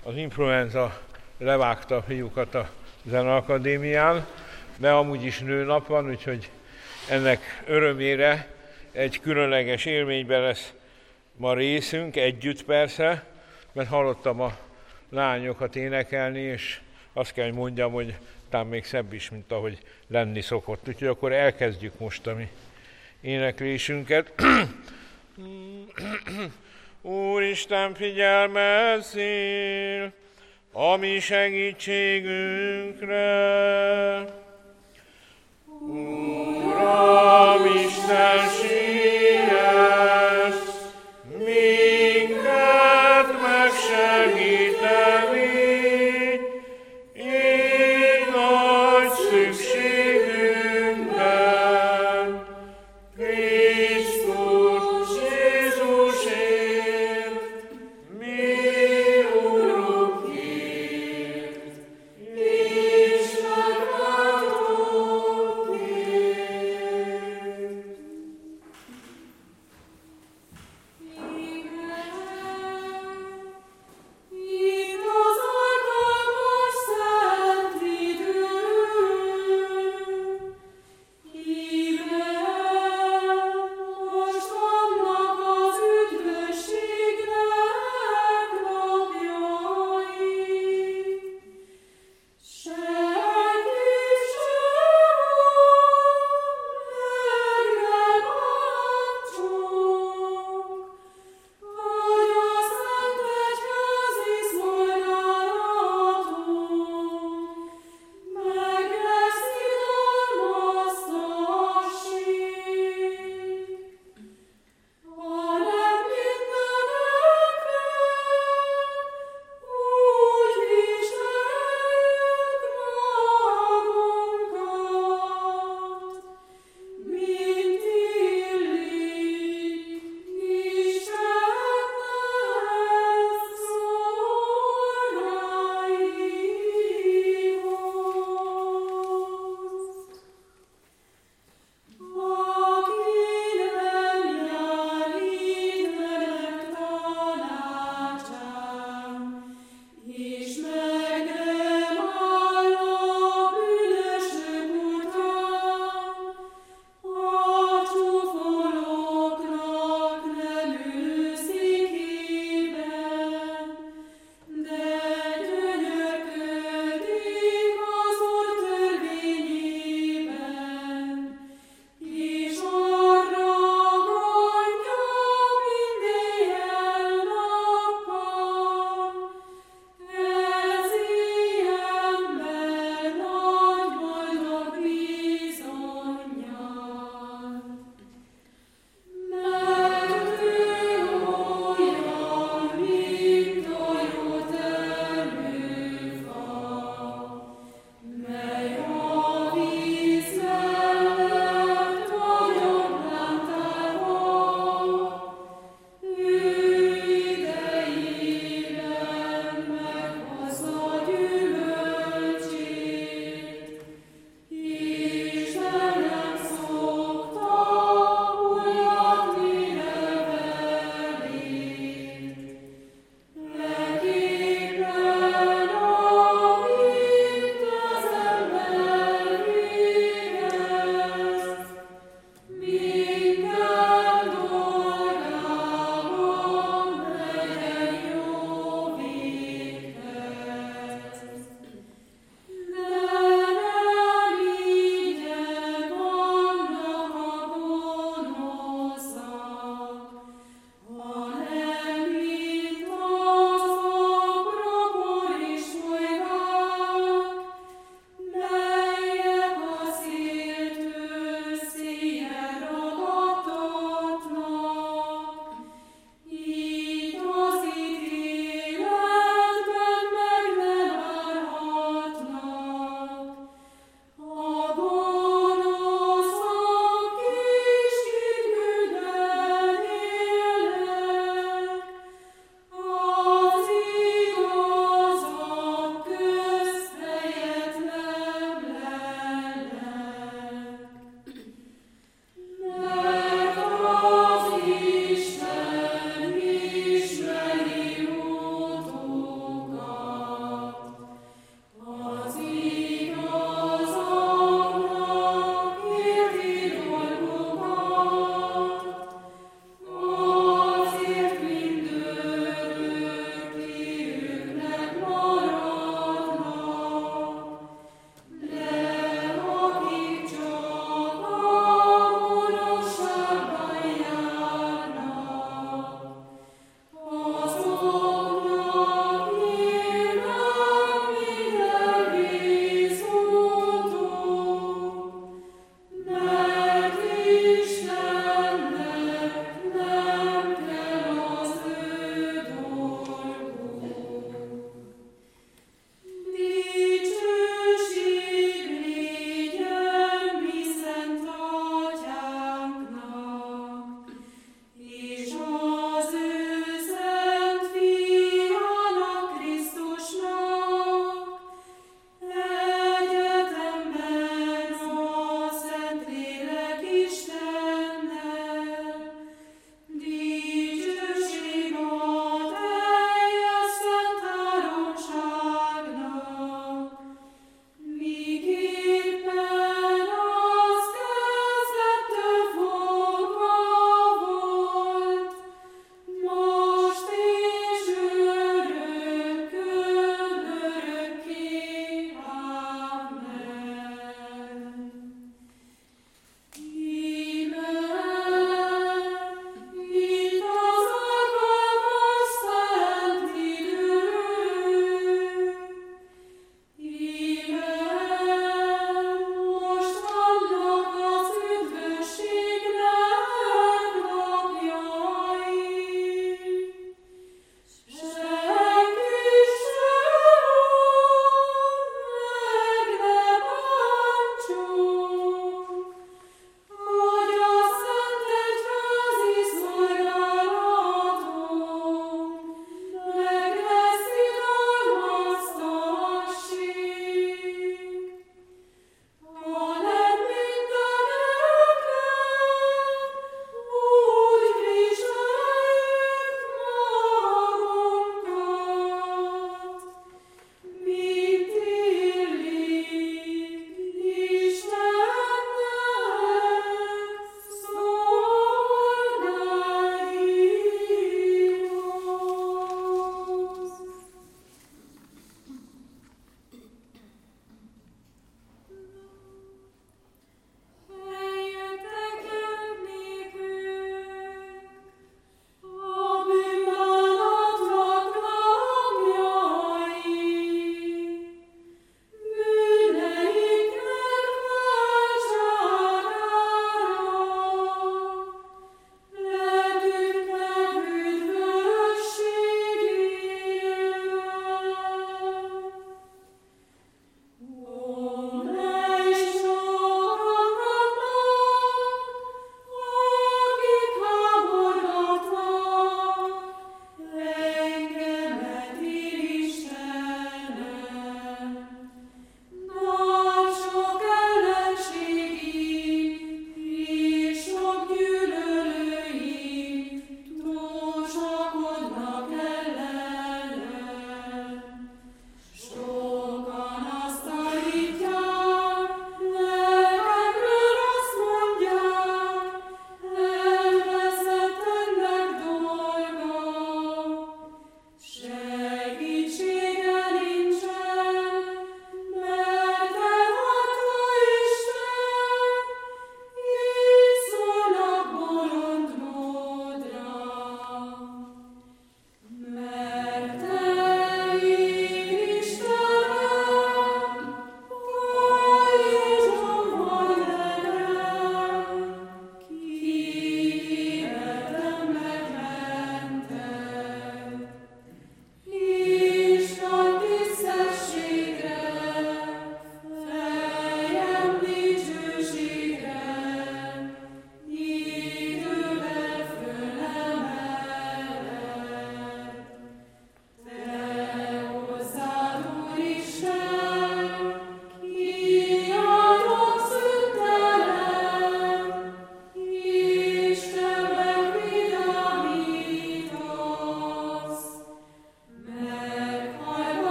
Az influenza levágta a fiúkat a Zeneakadémián, de amúgy is nőnap van, úgyhogy ennek örömére egy különleges élményben lesz ma részünk, együtt persze, mert hallottam a lányokat énekelni, és azt kell, hogy mondjam, hogy talán még szebb is, mint ahogy lenni szokott. Úgyhogy akkor elkezdjük most a mi éneklésünket. Úristen, figyelmezzél a mi segítségünkre. Uram, Isten, siess, minket megsegíteni, így nagy szükségünkben. Krisztus Jézusért, mi Urunkért, és megváltónkért.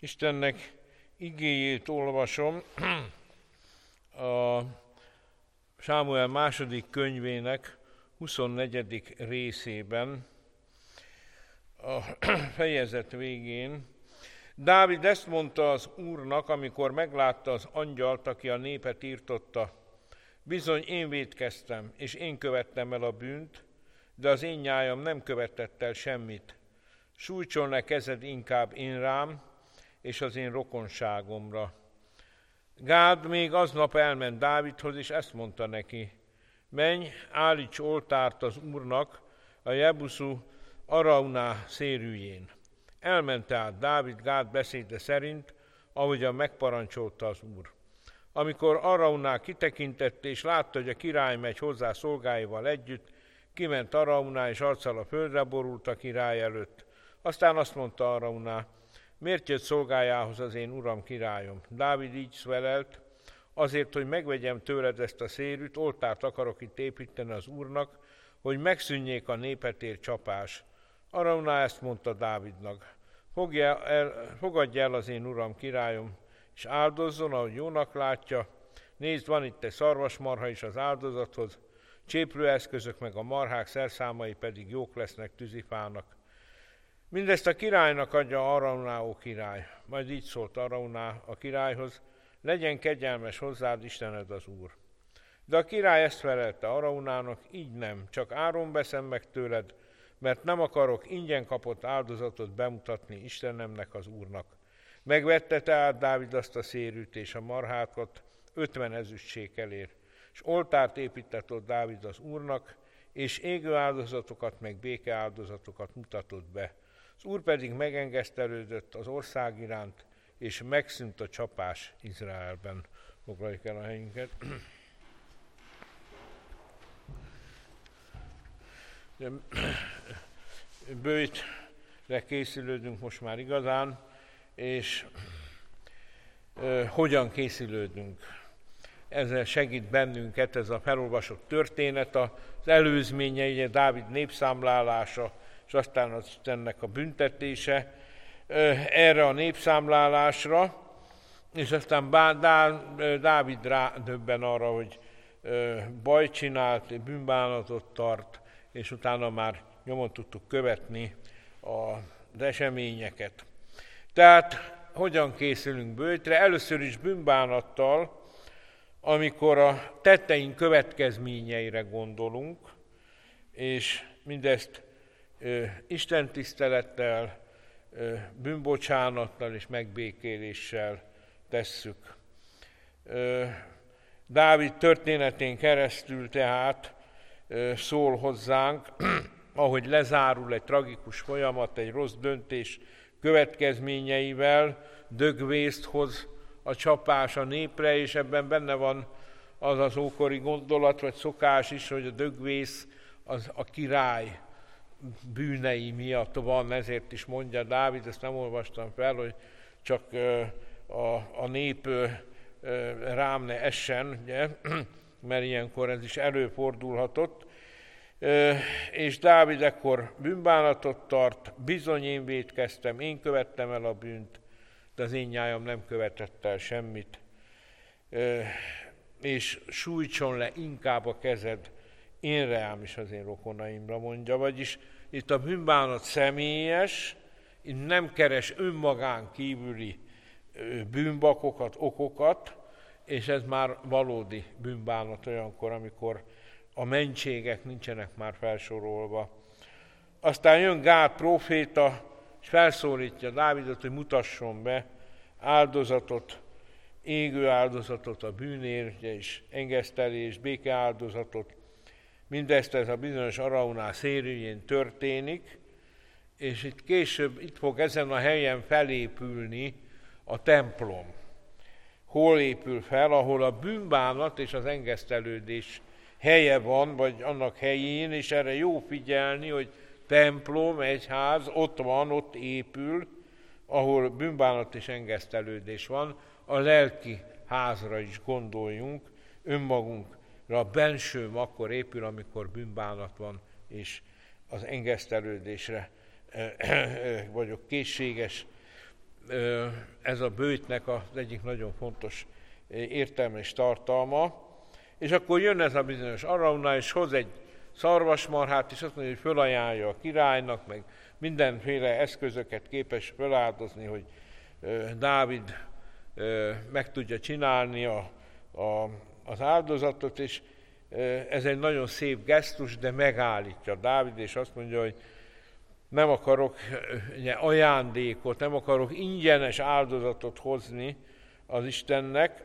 Istennek igéjét olvasom a Sámuel második könyvének 24. részében, a fejezet végén. Dávid ezt mondta az Úrnak, amikor meglátta az angyalt, aki a népet írtotta: bizony én vétkeztem, és én követtem el a bűnt, de az én nyájam nem követett el semmit. Sújtson-e kezed inkább én rám, és az én rokonságomra. Gád még aznap elment Dávidhoz, és ezt mondta neki: menj, állíts oltárt az Úrnak a Jebuszú Arauná szérűjén. Elment tehát Dávid Gád beszéde szerint, ahogyan megparancsolta az Úr. Amikor Arauná kitekintett, és látta, hogy a király megy hozzá szolgáival együtt, kiment Arauná, és arccal a földre borult a király előtt. Aztán azt mondta Arauná: miért jött szolgájához az én uram királyom? Dávid így felelt: azért, hogy megvegyem tőled ezt a szérűt, oltárt akarok itt építeni az Úrnak, hogy megszűnjék a népet ér csapás. Arauná ezt mondta Dávidnak: fogadj el az én uram királyom, és áldozzon, ahogy jónak látja. Nézd, van itt egy szarvasmarha is az áldozathoz, cséplőeszközök meg a marhák szerszámai pedig jók lesznek tűzifának. Mindezt a királynak adja Arauná, ó király. Majd így szólt Arauná a királyhoz: legyen kegyelmes hozzád Istened az Úr. De a király ezt felelte Araunának: így nem, csak áron veszem meg tőled, mert nem akarok ingyen kapott áldozatot bemutatni Istenemnek, az Úrnak. Megvette tehát Dávid azt a szérűt és a marhákat 50 ezüstsékelért, és oltárt építetett Dávid az Úrnak, és égő áldozatokat meg béke áldozatokat mutatott be. Az Úr pedig megengesztelődött az ország iránt, és megszűnt a csapás Izraelben. Foglaljuk el a helyünket. Bőjtre készülődünk most már igazán, és hogyan készülődünk? Ezzel segít bennünket ez a felolvasott történet, az előzményei, Dávid népszámlálása, és aztán az Istennek a büntetése erre a népszámlálásra, és aztán Dávid rádöbben arra, hogy bajt csinált, bűnbánatot tart, és utána már nyomon tudtuk követni az eseményeket. Tehát hogyan készülünk bőjtre? Először is bűnbánattal, amikor a tetteink következményeire gondolunk, és mindezt istentisztelettel, bűnbocsánattal és megbékéléssel tesszük. Dávid történetén keresztül tehát szól hozzánk, ahogy lezárul egy tragikus folyamat, egy rossz döntés következményeivel, dögvészt hoz a csapás a népre, és ebben benne van az az ókori gondolat, vagy szokás is, hogy a dögvész az a király bűnei miatt van, ezért is mondja Dávid, ezt nem olvastam fel, hogy csak a nép rám ne essen, ugye? Mert ilyenkor ez is előfordulhatott. És Dávid ekkor bűnbánatot tart: bizony én vétkeztem, én követtem el a bűnt, de az én nyájam nem követett el semmit. És sújtson le inkább a kezed én rám is az én rokonaimra, mondja. Vagyis itt a bűnbánat személyes, itt nem keres önmagán kívüli bűnbakokat, okokat, és ez már valódi bűnbánat olyankor, amikor a mentségek nincsenek már felsorolva. Aztán jön Gád próféta, és felszólítja Dávidot, hogy mutasson be áldozatot, égő áldozatot a bűnért, és engesztelés, béke áldozatot. Mindezt ez a bizonyos Arauná szérűjén történik, és itt később itt fog ezen a helyen felépülni a templom. Hol épül fel? Ahol a bűnbánat és az engesztelődés helye van, vagy annak helyén, és erre jó figyelni, hogy templom, egyház, ott van, ott épül, ahol bűnbánat és engesztelődés van. A lelki házra is gondoljunk, önmagunkra, a bensőm akkor épül, amikor bűnbánat van, és az engesztelődésre vagyok készséges. ez a böjtnek az egyik nagyon fontos értelme és tartalma. És akkor jön ez a bizonyos Arauna, és hoz egy szarvasmarhát, és azt mondja, hogy fölajánlja a királynak, meg mindenféle eszközöket képes feláldozni, hogy Dávid meg tudja csinálni az áldozatot, és ez egy nagyon szép gesztus, de megállítja Dávid, és azt mondja, hogy nem akarok ajándékot, nem akarok ingyenes áldozatot hozni az Istennek,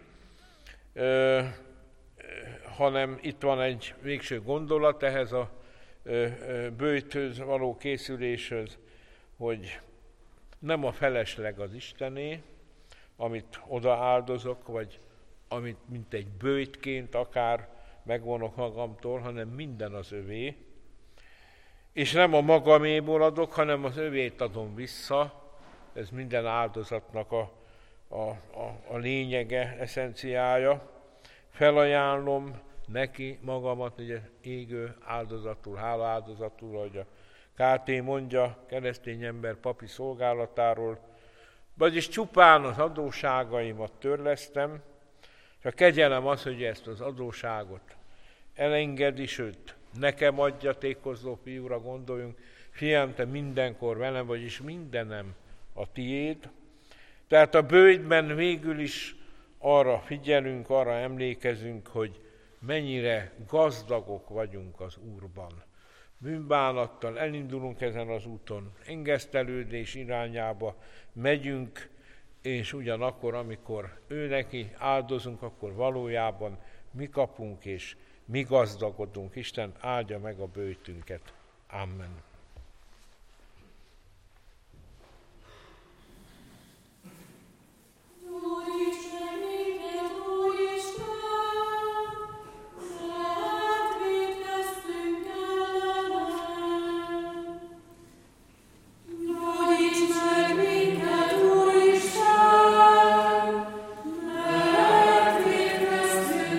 hanem itt van egy végső gondolat ehhez a böjthöz való készüléshez, hogy nem a felesleg az Istené, amit oda áldozok, vagy amit mint egy böjtként akár megvonok magamtól, hanem minden az övé, és nem a magaméból adok, hanem az övét adom vissza. Ez minden áldozatnak a lényege, eszenciája. Felajánlom neki magamat, ugye égő áldozatul, hálaáldozatul, ahogy a KT mondja, keresztény ember papi szolgálatáról, vagyis csupán az adósságaimat törlesztem, és a kegyelem az, hogy ezt az adósságot elengedi, sőt, nekem adjatékozó fiúra gondoljunk, fiam, te mindenkor velem vagy, és mindenem a tiéd. Tehát a böjtben végül is arra figyelünk, arra emlékezünk, hogy mennyire gazdagok vagyunk az Úrban. Bűnbánattal elindulunk ezen az úton, engesztelődés irányába megyünk, és ugyanakkor, amikor ő neki áldozunk, akkor valójában mi kapunk, és mi gazdagodunk. Isten áldja meg a böjtünket. Amen.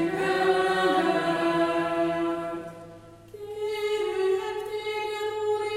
Úr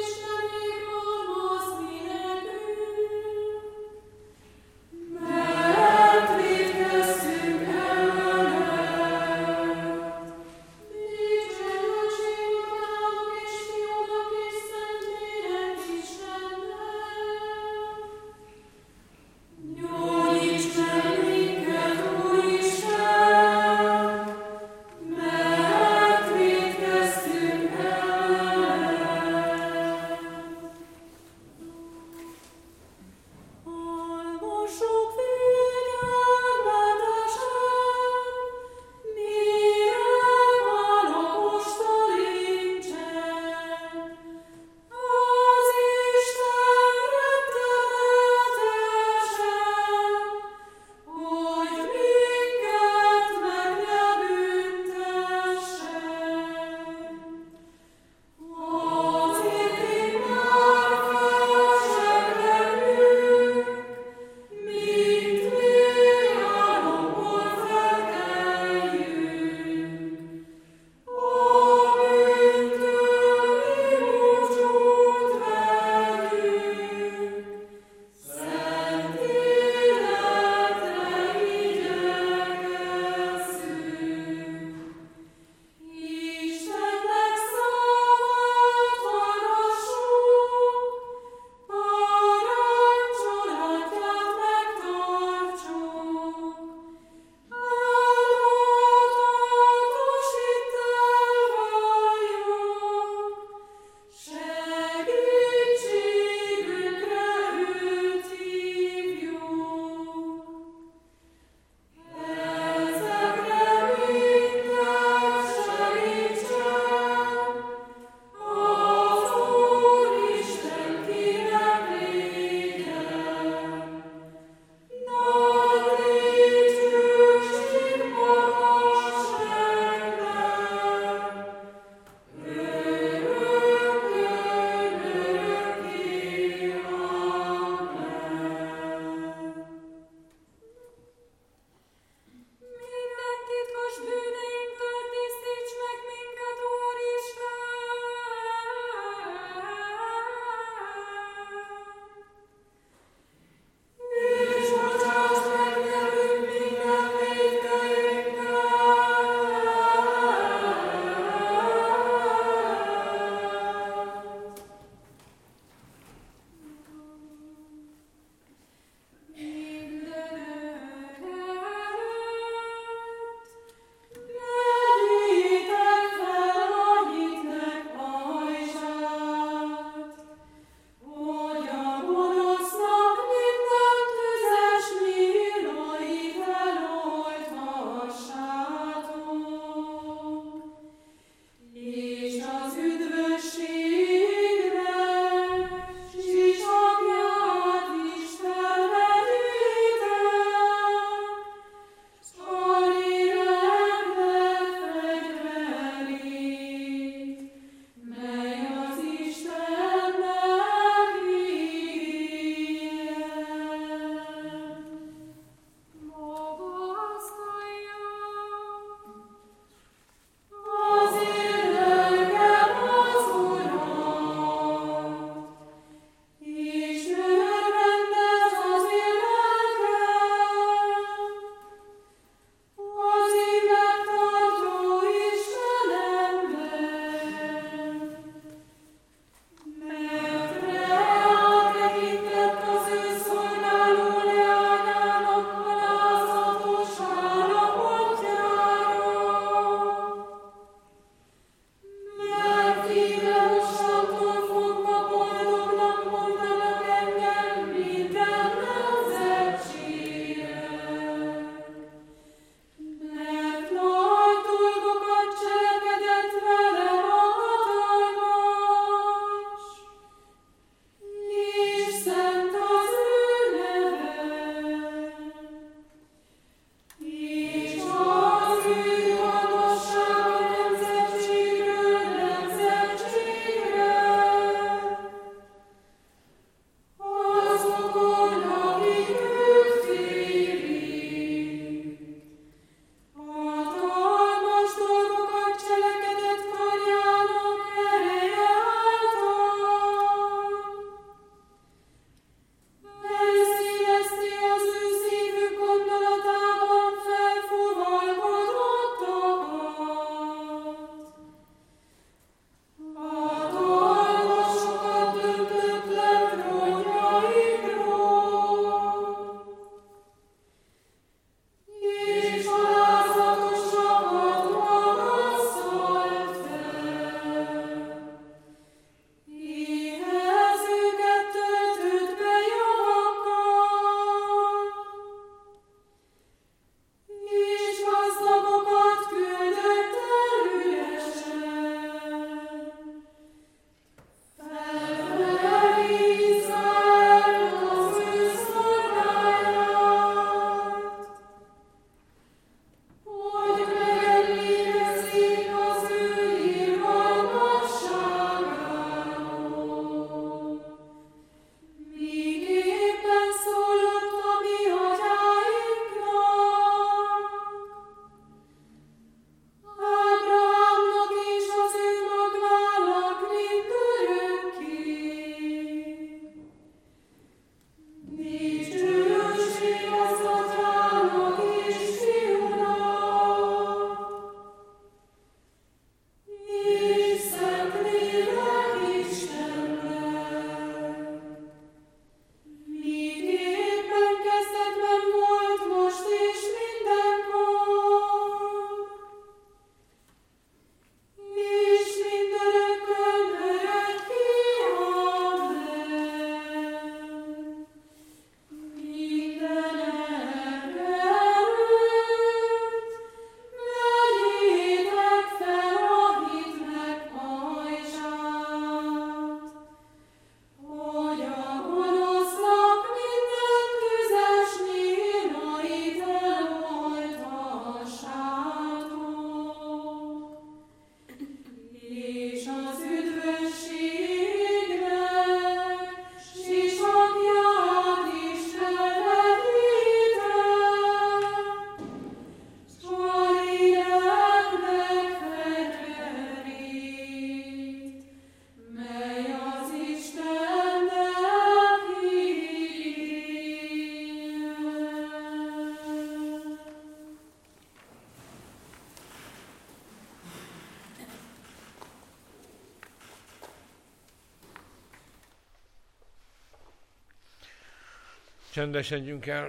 Csendesedjünk el.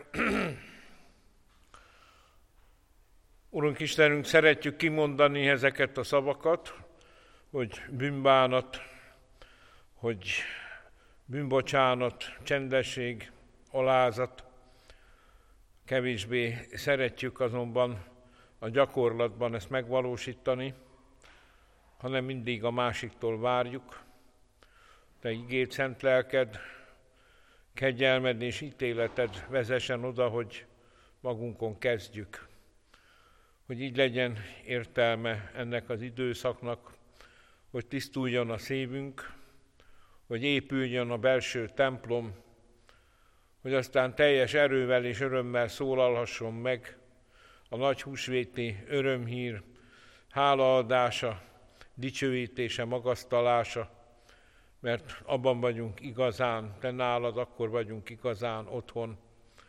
Urunk Istenünk, szeretjük kimondani ezeket a szavakat, hogy bűnbánat, hogy bűnbocsánat, csendesség, alázat. Kevésbé szeretjük azonban a gyakorlatban ezt megvalósítani, hanem mindig a másiktól várjuk. Te igéd, szent lelked, kegyelmed és ítéleted vezessen oda, hogy magunkon kezdjük. Hogy így legyen értelme ennek az időszaknak, hogy tisztuljon a szívünk, hogy épüljön a belső templom, hogy aztán teljes erővel és örömmel szólalhasson meg a nagy húsvéti örömhír, hálaadása, dicsőítése, magasztalása, mert abban vagyunk igazán, te nálad akkor vagyunk igazán otthon,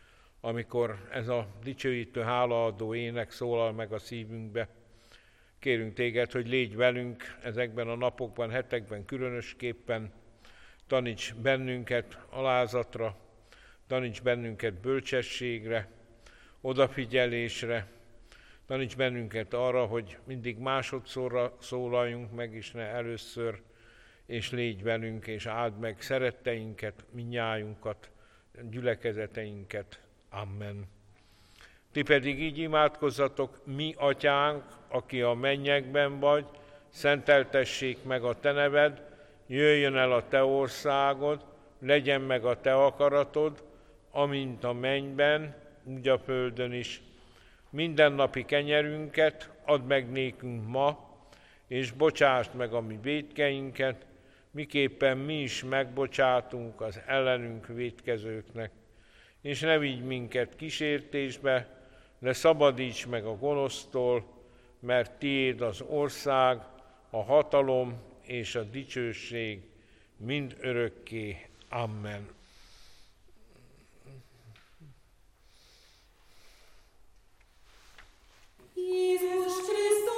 amikor ez a dicsőítő, hálaadó ének szólal meg a szívünkbe. Kérünk téged, hogy légy velünk ezekben a napokban, hetekben különösképpen, taníts bennünket alázatra, taníts bennünket bölcsességre, odafigyelésre, taníts bennünket arra, hogy mindig másodszorra szólaljunk meg, és ne először, és légy velünk, és áld meg szeretteinket, minnyájunkat, gyülekezeteinket. Amen. Ti pedig így imádkozzatok: mi atyánk, aki a mennyekben vagy, szenteltessék meg a te neved, jöjjön el a te országod, legyen meg a te akaratod, amint a mennyben, úgy a földön is. Mindennapi kenyerünket add meg nékünk ma, és bocsásd meg a mi vétkeinket, miképpen mi is megbocsátunk az ellenünk vétkezőknek. És ne vigy minket kísértésbe, de szabadíts meg a gonosztól, mert tiéd az ország, a hatalom és a dicsőség mind örökké. Amen. Jézus Krisztus!